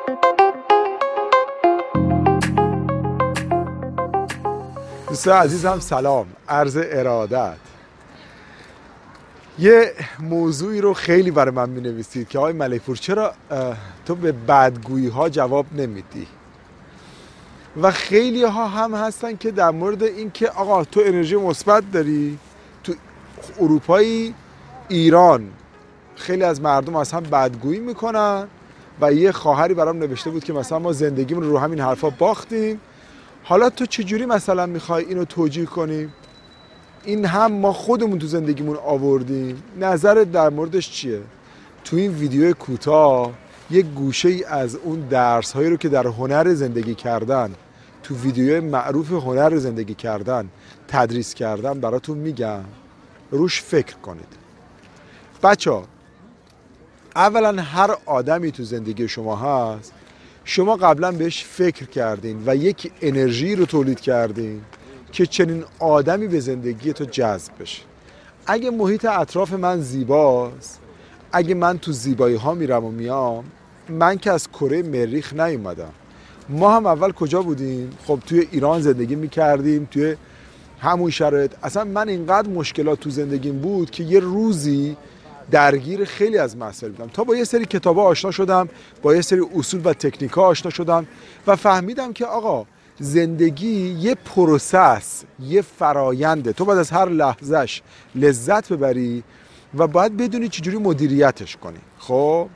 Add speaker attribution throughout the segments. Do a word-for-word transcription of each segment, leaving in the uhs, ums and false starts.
Speaker 1: دوستان عزیزم سلام، عرض ارادت. یه موضوعی رو خیلی برای من می نویسید که آقای ملکپور چرا تو به بدگویی ها جواب نمیدی؟ و خیلی ها هم هستن که در مورد این که آقا تو انرژی مثبت داری، تو اروپای ایران خیلی از مردم از هم بدگویی میکنن و یه خواهری برام نوشته بود که مثلا ما زندگیمون رو همین حرفا باختیم، حالا تو چجوری مثلا میخوای اینو توجیه کنیم؟ این هم ما خودمون تو زندگیمون آوردیم، نظرت در موردش چیه؟ تو این ویدیو کوتاه یک گوشه ای از اون درس هایی رو که در هنر زندگی کردن، تو ویدیوی معروف هنر زندگی کردن تدریس کردن براتون میگم، روش فکر کنید. بچه ها، اولا هر آدمی تو زندگی شما هست، شما قبلا بهش فکر کردین و یک انرژی رو تولید کردین که چنین آدمی به زندگی تو جذب بشه. اگه محیط اطراف من زیباست، اگه من تو زیبایی ها میرم و میام، من که از کره مریخ نیومدم. ما هم اول کجا بودیم؟ خب توی ایران زندگی میکردیم، توی همون شرایط. اصلا من اینقدر مشکلات تو زندگیم بود که یه روزی درگیر خیلی از مسائل بودم، تا با یه سری کتابا آشنا شدم، با یه سری اصول و تکنیکا آشنا شدم و فهمیدم که آقا زندگی یه پروسس، یه فراینده. تو باید از هر لحظهش لذت ببری و باید بدونی چجوری مدیریتش کنی. خب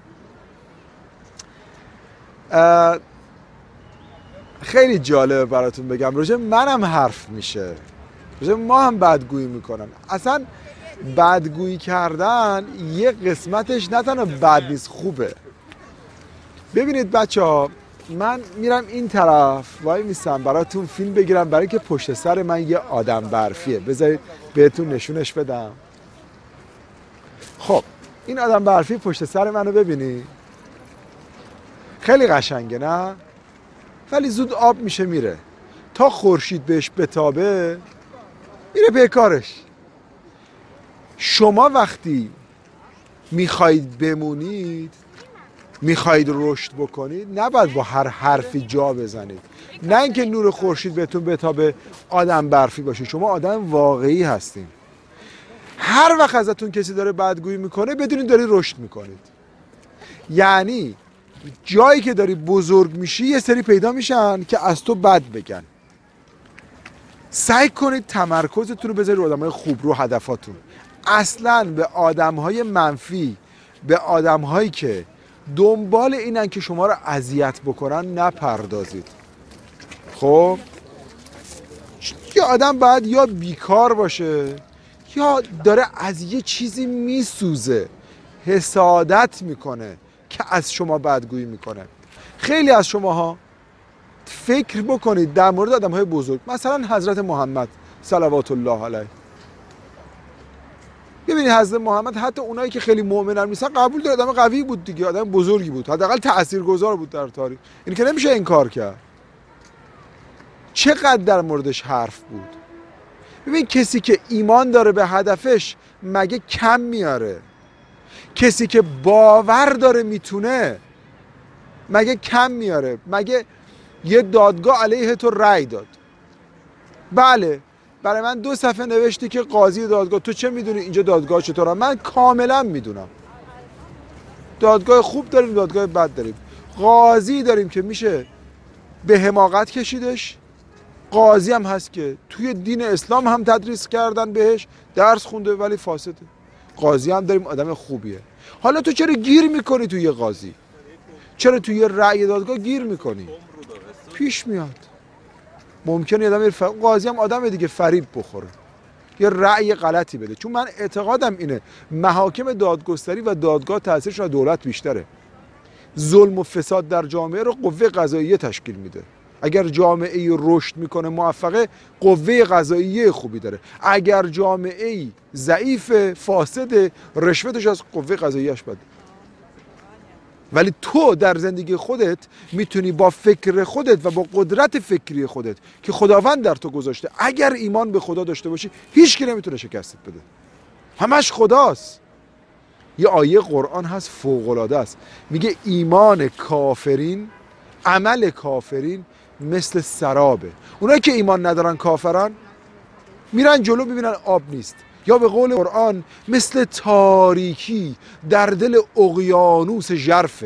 Speaker 1: خیلی جالبه براتون بگم، راجع منم حرف میشه، راجع ما هم بدگویی میکنن. اصلا بدگویی کردن یه قسمتش نه تنها بد نیست، خوبه. ببینید بچه ها، من میرم این طرف وای میستم براتون فیلم بگیرم، برای که پشت سر من یه آدم برفیه. بذارید بهتون نشونش بدم. خب این آدم برفی پشت سر منو ببینی، خیلی قشنگه نه؟ ولی زود آب میشه میره، تا خورشید بهش بتابه میره به کارش. شما وقتی میخواید بمونید، میخواید رشد بکنید، نباید با هر حرفی جا بزنید. نه اینکه نور خورشید بهتون بتابه آدم برفی باشید، شما آدم واقعی هستین. هر وقت ازتون کسی داره بدگویی میکنه، بدونید داری رشد میکنید. یعنی جایی که داری بزرگ میشی یه سری پیدا میشن که از تو بد بگن. سعی کنید تمرکزتون رو بذارید رو آدمای خوب، رو هدفاتون. اصلاً به آدمهای منفی، به آدمهایی که دنبال اینن که شما رو اذیت بکنن نپردازید. خب یه آدم باید یا بیکار باشه یا داره از یه چیزی میسوزه، حسادت میکنه که از شما بدگویی میکنه. خیلی از شماها فکر بکنید در مورد آدمهای بزرگ، مثلا حضرت محمد صلوات الله علیه. ببینید حضرت محمد حتی اونایی که خیلی مؤمنن نیستن قبول داره، آدم قوی بود دیگه، آدم بزرگی بود، حداقل تاثیرگذار بود در تاریخ. این که نمیشه انکار کرد. چقدر در موردش حرف بود. ببین کسی که ایمان داره به هدفش مگه کم میاره؟ کسی که باور داره میتونه مگه کم میاره؟ مگه یه دادگاه علیه تو رأی داد، بله برای من دو صفحه نوشتی که قاضی دادگاه، تو چه میدونی اینجا دادگاه چطوره؟ من کاملا میدونم. دادگاه خوب داریم، دادگاه بد داریم. قاضی داریم که میشه به حماقت کشیدش، قاضی هم هست که توی دین اسلام هم تدریس کردن بهش، درس خونده ولی فاسده. قاضی هم داریم، آدم خوبیه. حالا تو چرا گیر میکنی توی قاضی؟ چرا توی رأی دادگاه گیر میکنی؟ پیش میاد ممکنه آدم ف... قاضی هم آدم دیگه فریب بخوره، یه رأی غلطی بده. چون من اعتقادم اینه محاکم دادگستری و دادگاه تاثیرشون دولت بیشتره. ظلم و فساد در جامعه رو قوه قضاییه تشکیل میده. اگر جامعه ای رشد میکنه موفقه، قوه قضاییه خوبی داره. اگر جامعه ای ضعیف فاسد، رشوتش از قوه قضاییه‌اش بده. ولی تو در زندگی خودت میتونی با فکر خودت و با قدرت فکری خودت که خداوند در تو گذاشته، اگر ایمان به خدا داشته باشی، هیچ کی نمیتونه شکستت بده. همش خداست. یه آیه قرآن هست فوق العاده است، میگه ایمان کافرین عمل کافرین مثل سرابه. اونایی که ایمان ندارن کافران میرن جلو ببینن آب نیست. یا به قول قرآن مثل تاریکی در دل اقیانوس ژرفه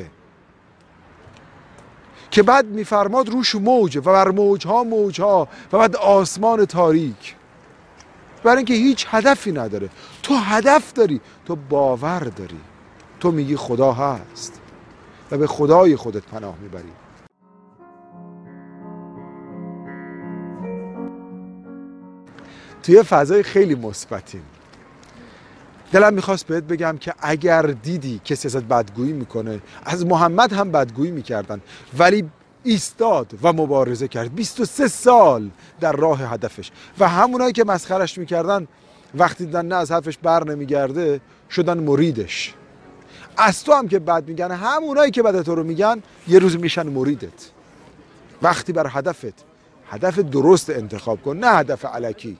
Speaker 1: که بعد میفرماد روش موجه و بر موجها موجها و بعد آسمان تاریک، برای اینکه هیچ هدفی نداره. تو هدف داری، تو باور داری، تو میگی خدا هست و به خدای خودت پناه میبری. توی فضای خیلی مثبتیم. دلم میخواست بهت بگم که اگر دیدی کسی ازت بدگویی میکنه، از محمد هم بدگویی میکردن ولی ایستاد و مبارزه کرد بیست و سه سال در راه هدفش، و همونایی که مسخرش میکردن وقتی دیدن نه از حرفش بر نمیگرده شدن مریدش. از تو هم که بد میگن، همونایی که بد تو رو میگن یه روز میشن مریدت. وقتی بر هدفت، هدف درست انتخاب کن، نه هدف الکی،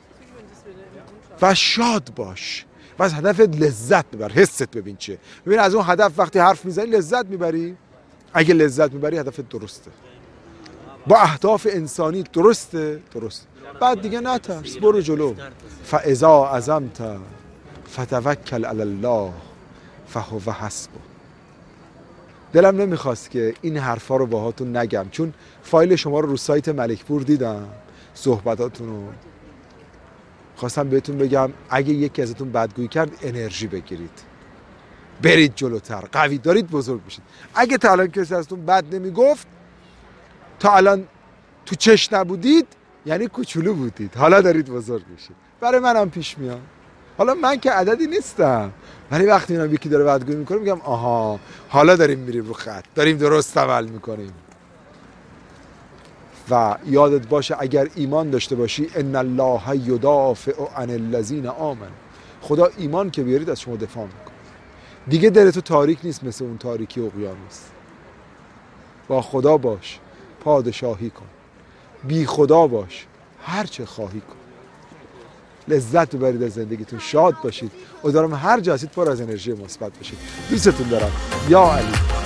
Speaker 1: و شاد باش و از هدفت لذت ببر. حست ببین چه، ببین از اون هدف وقتی حرف میزنی لذت میبری. اگه لذت میبری هدفت درسته، با اهداف انسانی درسته درست. بعد دیگه نترس، برو جلو. فاذا عزمت فتوکل علی الله فهو حسبک. دلم نمیخواست که این حرفا رو باهاتون نگم، چون فایل شما رو رو سایت ملکپور دیدم، صحبتاتون رو خواستم بهتون بگم اگه یکی ازتون بدگویی کرد انرژی بگیرید، برید جلوتر، قوی دارید بزرگ بشید. اگه تا الان کسی ازتون بد نمیگفت، تا الان تو چش نبودید، یعنی کوچولو بودید، حالا دارید بزرگ میشید. برای منم پیش میاد. حالا من که عددی نیستم، ولی وقتی میبینم یکی داره بدگویی میکنه میگم آها حالا داریم میریم رو خط، داریم درست عمل میکنیم. و یادت باشه اگر ایمان داشته باشی ان الله یدافع عن الذین آمنوا، خدا ایمان که بیارید از شما دفاع میکنه. دیگه دل تو تاریک نیست مثل اون تاریکی اقیانوس. با خدا باش، پادشاهی کن. بی خدا باش، هر چه خواهی کن. لذت ببرید از زندگیتون، شاد باشید. امیدوارم هر جا هستید پر از انرژی مثبت باشید. دوستتون دارم. یا علی.